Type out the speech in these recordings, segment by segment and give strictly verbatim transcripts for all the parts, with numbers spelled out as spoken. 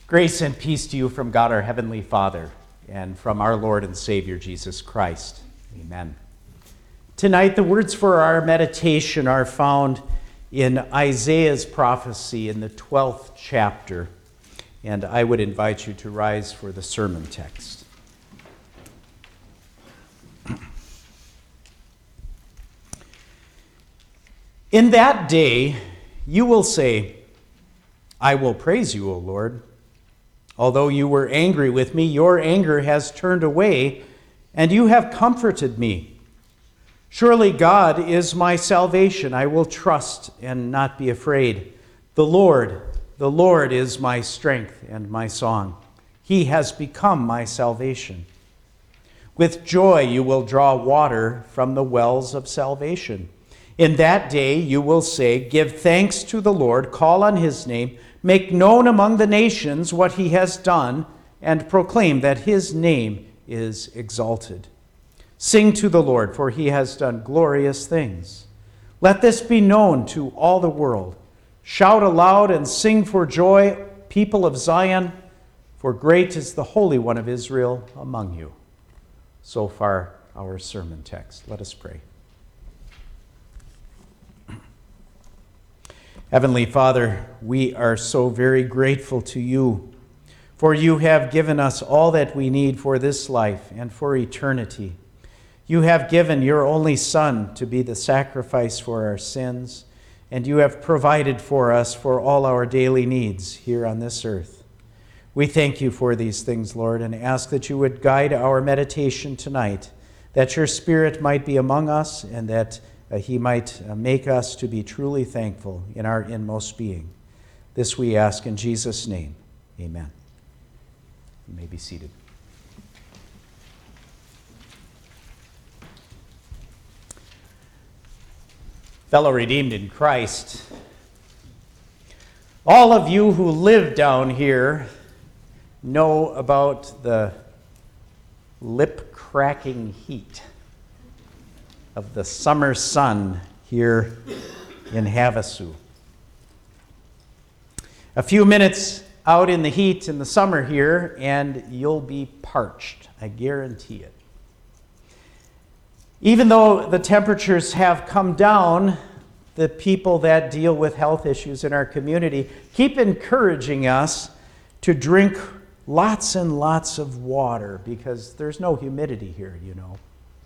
Grace and peace to you from God our Heavenly Father and from our Lord and Savior Jesus Christ. Amen. Tonight the words for our meditation are found in Isaiah's prophecy in the twelfth chapter, and I would invite you to rise for the sermon text. In that day you will say, I will praise you, O Lord. Although you were angry with me, your anger has turned away, and you have comforted me. Surely God is my salvation. I will trust and not be afraid. The Lord, the Lord is my strength and my song. He has become my salvation. With joy you will draw water from the wells of salvation. In that day you will say, give thanks to the Lord, call on his name, make known among the nations what he has done, and proclaim that his name is exalted. Sing to the Lord, for he has done glorious things. Let this be known to all the world. Shout aloud and sing for joy, people of Zion, for great is the Holy One of Israel among you. So far, our sermon text. Let us pray. Heavenly Father, we are so very grateful to you, for you have given us all that we need for this life and for eternity. You have given your only Son to be the sacrifice for our sins, and you have provided for us for all our daily needs here on this earth. We thank you for these things, Lord, and ask that you would guide our meditation tonight, that your Spirit might be among us, and that Uh, he might uh, make us to be truly thankful in our inmost being. This we ask in Jesus' name. Amen. You may be seated. Fellow redeemed in Christ, all of you who live down here know about the lip-cracking heat of the summer sun here in Havasu. A few minutes out in the heat in the summer here, and you'll be parched. I guarantee it. Even though the temperatures have come down, the people that deal with health issues in our community keep encouraging us to drink lots and lots of water because there's no humidity here, you know.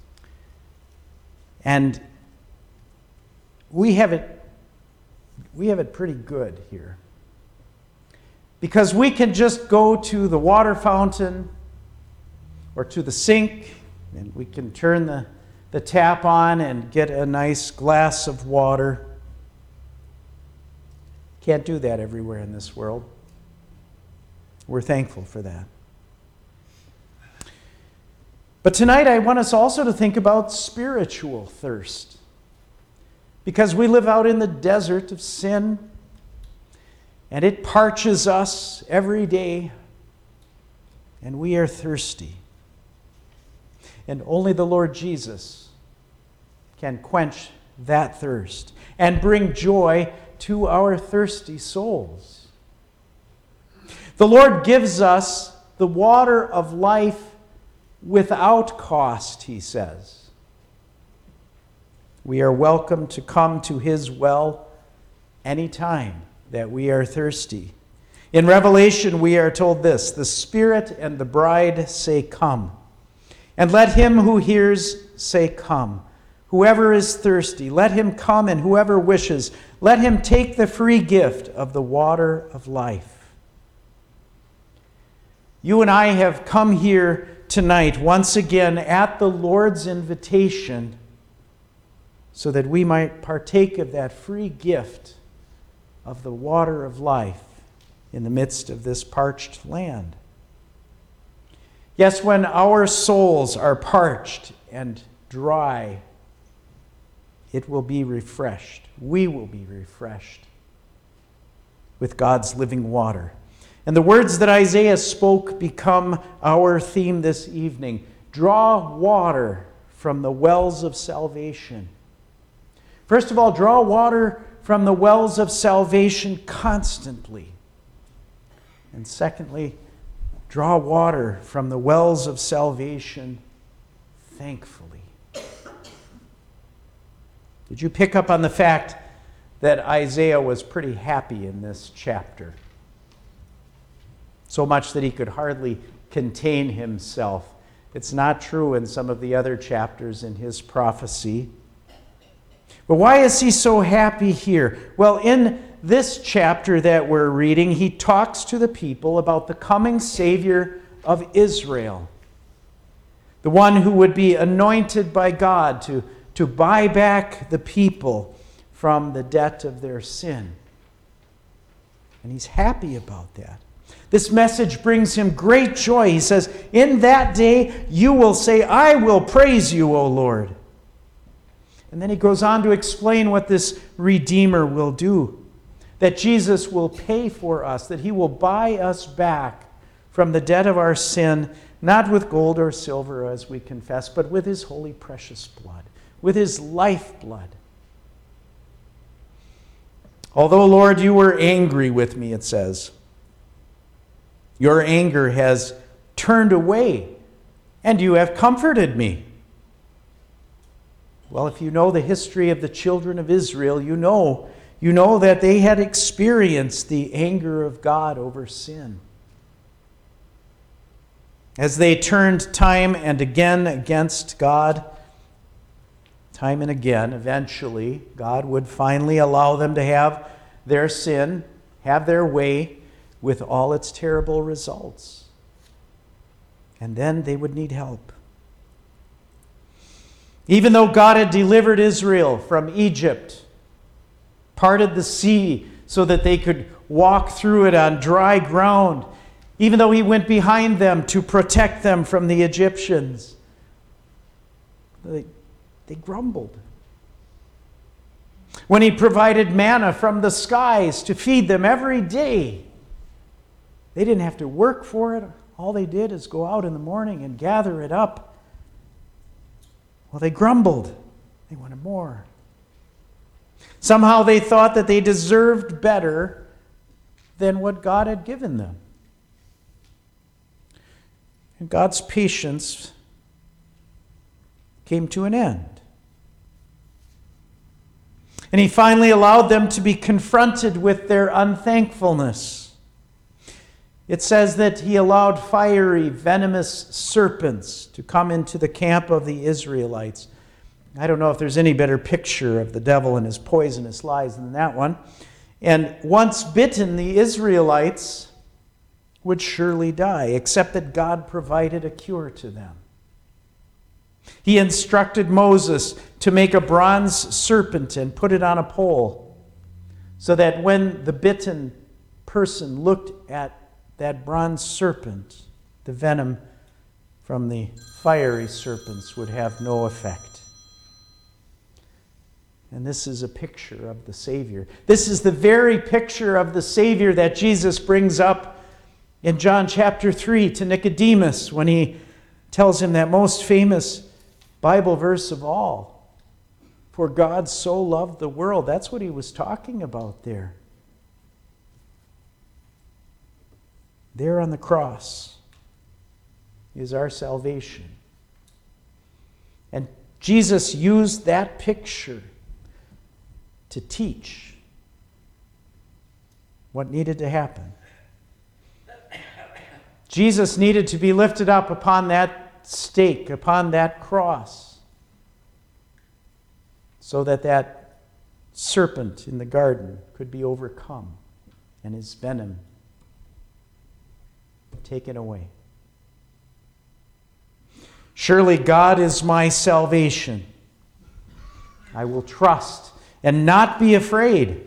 And we have it we have it pretty good here. Because we can just go to the water fountain or to the sink, and we can turn the, the tap on and get a nice glass of water. Can't do that everywhere in this world. We're thankful for that. But tonight I want us also to think about spiritual thirst. Because we live out in the desert of sin, and it parches us every day, and we are thirsty. And only the Lord Jesus can quench that thirst and bring joy to our thirsty souls. The Lord gives us the water of life without cost, he says. We are welcome to come to his well anytime that we are thirsty. In Revelation, we are told this, the Spirit and the bride say, come. And let him who hears say, come. Whoever is thirsty, let him come, and whoever wishes, let him take the free gift of the water of life. You and I have come here tonight, once again, at the Lord's invitation, so that we might partake of that free gift of the water of life in the midst of this parched land. Yes, when our souls are parched and dry, it will be refreshed. We will be refreshed with God's living water. And the words that Isaiah spoke become our theme this evening. Draw water from the wells of salvation. First of all, draw water from the wells of salvation constantly. And secondly, draw water from the wells of salvation thankfully. Did you pick up on the fact that Isaiah was pretty happy in this chapter? So much that he could hardly contain himself. It's not true in some of the other chapters in his prophecy. But why is he so happy here? Well, in this chapter that we're reading, he talks to the people about the coming Savior of Israel, the one who would be anointed by God to, to buy back the people from the debt of their sin. And he's happy about that. This message brings him great joy. He says, in that day you will say, I will praise you, O Lord. And then he goes on to explain what this Redeemer will do. That Jesus will pay for us, that he will buy us back from the debt of our sin, not with gold or silver as we confess, but with his holy precious blood, with his lifeblood. Although, Lord, you were angry with me, it says, your anger has turned away, and you have comforted me. Well, if you know the history of the children of Israel, you know, you know that they had experienced the anger of God over sin. As they turned time and again against God, time and again, eventually, God would finally allow them to have their sin, have their way, with all its terrible results. And then they would need help. Even though God had delivered Israel from Egypt, parted the sea so that they could walk through it on dry ground, even though he went behind them to protect them from the Egyptians, they, they grumbled. When he provided manna from the skies to feed them every day, they didn't have to work for it. All they did is go out in the morning and gather it up. Well, they grumbled. They wanted more. Somehow they thought that they deserved better than what God had given them. And God's patience came to an end. And he finally allowed them to be confronted with their unthankfulness. It says that he allowed fiery, venomous serpents to come into the camp of the Israelites. I don't know if there's any better picture of the devil and his poisonous lies than that one. And once bitten, the Israelites would surely die, except that God provided a cure to them. He instructed Moses to make a bronze serpent and put it on a pole, so that when the bitten person looked at that bronze serpent, the venom from the fiery serpents would have no effect. And this is a picture of the Savior. This is the very picture of the Savior that Jesus brings up in John chapter three to Nicodemus when he tells him that most famous Bible verse of all. For God so loved the world. That's what he was talking about there. There on the cross is our salvation. And Jesus used that picture to teach what needed to happen. Jesus needed to be lifted up upon that stake, upon that cross, so that that serpent in the garden could be overcome and his venom taken away. Surely God is my salvation. I will trust and not be afraid.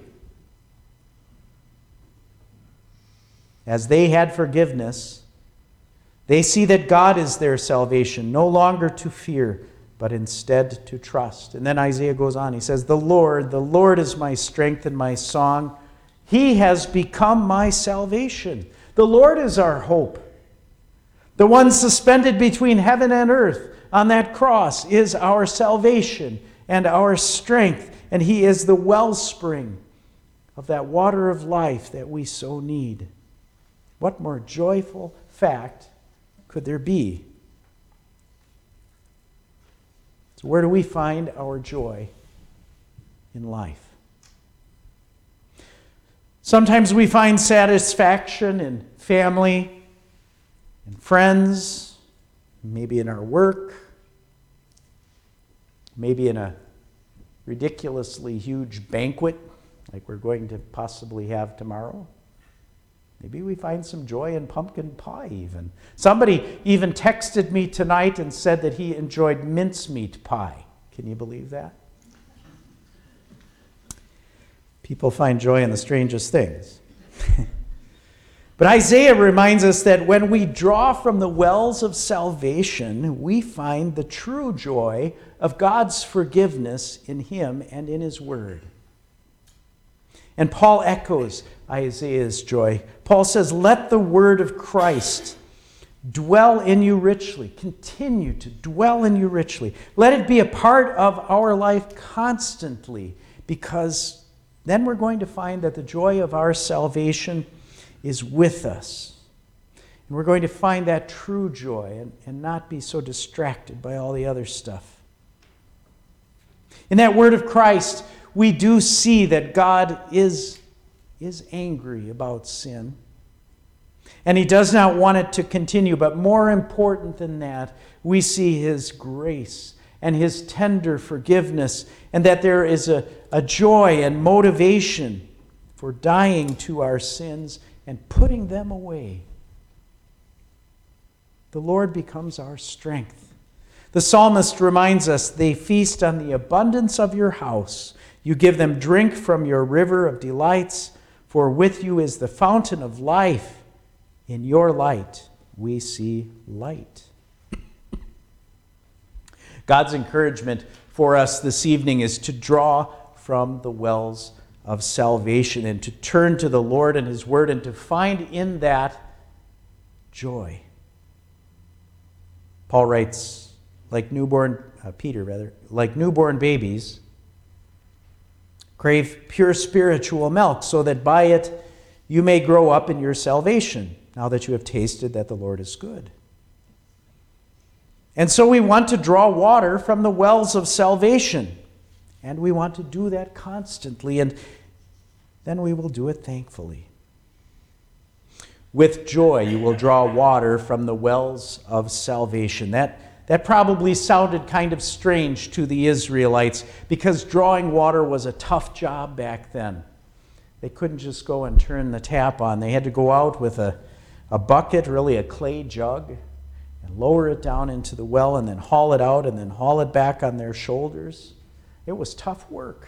As they had forgiveness, they see that God is their salvation, no longer to fear, but instead to trust. And then Isaiah goes on. He says, The Lord, the Lord is my strength and my song. He has become my salvation. The Lord is our hope. The one suspended between heaven and earth on that cross is our salvation and our strength. And he is the wellspring of that water of life that we so need. What more joyful fact could there be? So where do we find our joy in life? Sometimes we find satisfaction in family, in friends, maybe in our work, maybe in a ridiculously huge banquet like we're going to possibly have tomorrow. Maybe we find some joy in pumpkin pie even. Somebody even texted me tonight and said that he enjoyed mincemeat pie. Can you believe that? People find joy in the strangest things. But Isaiah reminds us that when we draw from the wells of salvation, we find the true joy of God's forgiveness in Him and in His Word. And Paul echoes Isaiah's joy. Paul says, "Let the word of Christ dwell in you richly." Continue to dwell in you richly. Let it be a part of our life constantly, because then we're going to find that the joy of our salvation is with us. And we're going to find that true joy and, and not be so distracted by all the other stuff. In that word of Christ, we do see that God is, is angry about sin. And He does not want it to continue. But more important than that, we see His grace and His tender forgiveness, and that there is a, a joy and motivation for dying to our sins and putting them away. The Lord becomes our strength. The psalmist reminds us, "They feast on the abundance of your house. You give them drink from your river of delights, for with you is the fountain of life. In your light we see light." God's encouragement for us this evening is to draw from the wells of salvation and to turn to the Lord and His Word and to find in that joy. Paul writes, like newborn, uh, Peter rather, like newborn babies, crave pure spiritual milk, so that by it you may grow up in your salvation, now that you have tasted that the Lord is good. And so we want to draw water from the wells of salvation, and we want to do that constantly, and then we will do it thankfully. With joy you will draw water from the wells of salvation. That That probably sounded kind of strange to the Israelites, because drawing water was a tough job back then. They couldn't just go and turn the tap on. They had to go out with a, a bucket, really a clay jug, and lower it down into the well and then haul it out and then haul it back on their shoulders. It was tough work.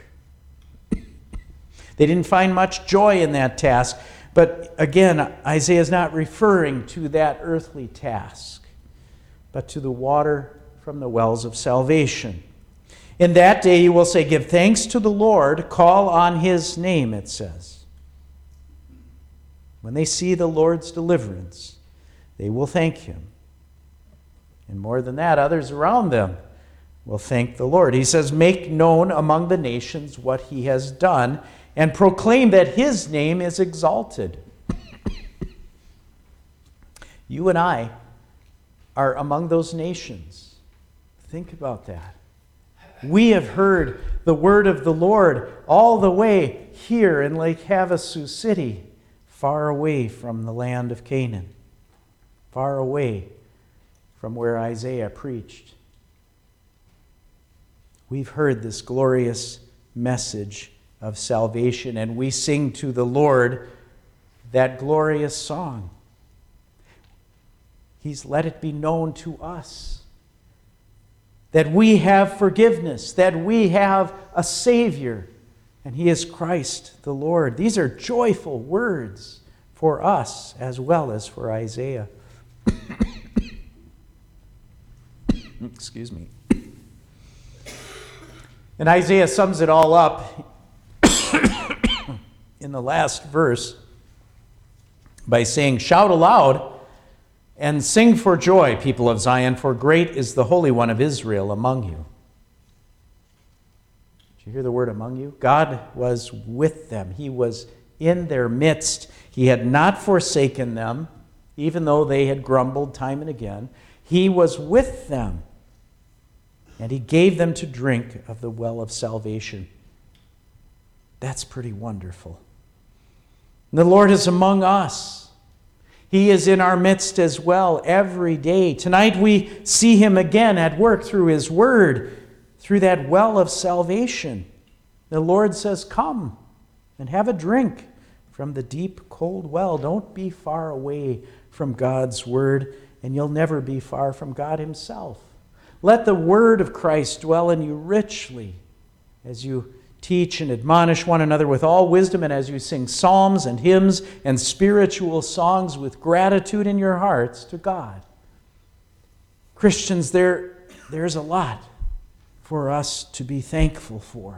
They didn't find much joy in that task. But again, Isaiah is not referring to that earthly task, but to the water from the wells of salvation. In that day you will say, "Give thanks to the Lord, call on His name," it says. When they see the Lord's deliverance, they will thank Him. And more than that, others around them will thank the Lord. He says, "Make known among the nations what He has done, and proclaim that His name is exalted." You and I are among those nations. Think about that. We have heard the word of the Lord all the way here in Lake Havasu City, far away from the land of Canaan, far away from where Isaiah preached. We've heard this glorious message of salvation, and we sing to the Lord that glorious song. He's let it be known to us that we have forgiveness, that we have a Savior, and He is Christ the Lord. These are joyful words for us as well as for Isaiah. Excuse me. And Isaiah sums it all up in the last verse by saying, "Shout aloud and sing for joy, people of Zion, for great is the Holy One of Israel among you." Did you hear the word "among you"? God was with them. He was in their midst. He had not forsaken them, even though they had grumbled time and again. He was with them, and he gave them to drink of the well of salvation. That's pretty wonderful. And the Lord is among us. He is in our midst as well every day. Tonight we see him again at work through his word, through that well of salvation. The Lord says, come and have a drink from the deep, cold well. Don't be far away from God's word, and you'll never be far from God himself. Let the word of Christ dwell in you richly as you teach and admonish one another with all wisdom, and as you sing psalms and hymns and spiritual songs with gratitude in your hearts to God. Christians, there, there's a lot for us to be thankful for.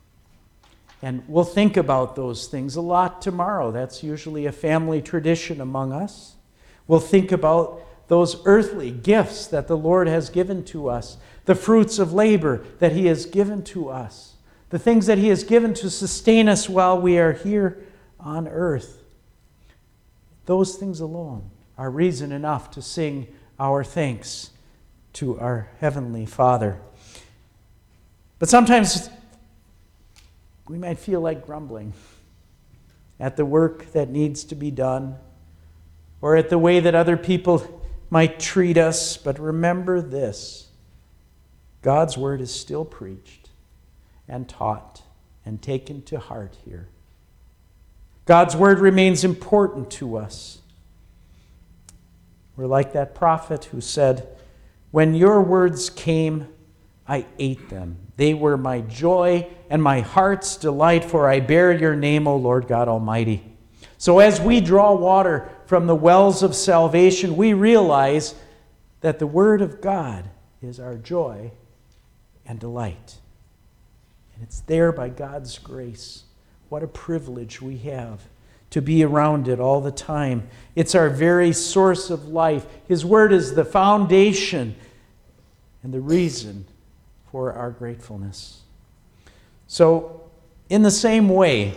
And we'll think about those things a lot tomorrow. That's usually a family tradition among us. We'll think about those earthly gifts that the Lord has given to us, the fruits of labor that he has given to us, the things that he has given to sustain us while we are here on earth. Those things alone are reason enough to sing our thanks to our Heavenly Father. But sometimes we might feel like grumbling at the work that needs to be done, or at the way that other people might treat us. But remember this: God's word is still preached and taught and taken to heart here. God's word remains important to us. We're like that prophet who said, when your words came, I ate them. They were my joy and my heart's delight, for I bear your name, O Lord God Almighty. So as we draw water from the wells of salvation, we realize that the Word of God is our joy and delight. And it's there by God's grace. What a privilege we have to be around it all the time. It's our very source of life. His Word is the foundation and the reason for our gratefulness. So, in the same way,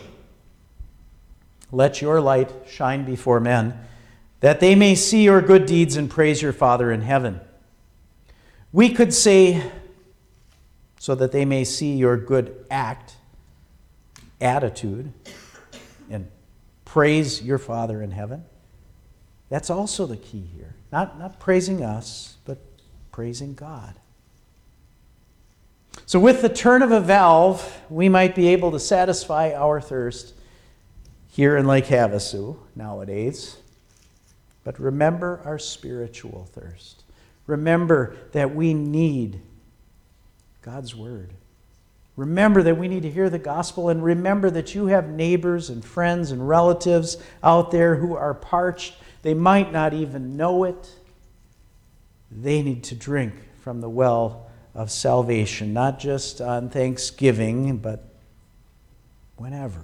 let your light shine before men, that they may see your good deeds and praise your Father in heaven. We could say, so that they may see your good act, attitude, and praise your Father in heaven. That's also the key here. Not, not praising us, but praising God. So with the turn of a valve, we might be able to satisfy our thirst here in Lake Havasu nowadays. But remember our spiritual thirst. Remember that we need God's word. Remember that we need to hear the gospel, and remember that you have neighbors and friends and relatives out there who are parched. They might not even know it. They need to drink from the well of salvation, not just on Thanksgiving, but whenever.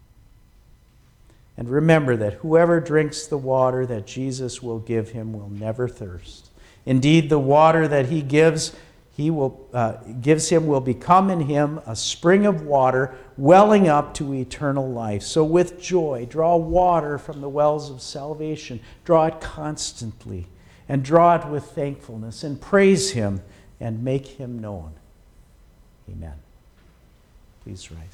And remember that whoever drinks the water that Jesus will give him will never thirst. Indeed, the water that he gives, he will uh, gives him will become in him a spring of water welling up to eternal life. So with joy, draw water from the wells of salvation. Draw it constantly, and draw it with thankfulness, and praise him and make him known. Amen. Please rise.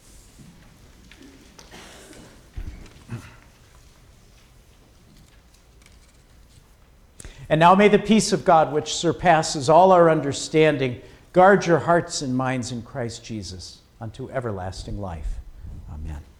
And now may the peace of God, which surpasses all our understanding, guard your hearts and minds in Christ Jesus unto everlasting life. Amen.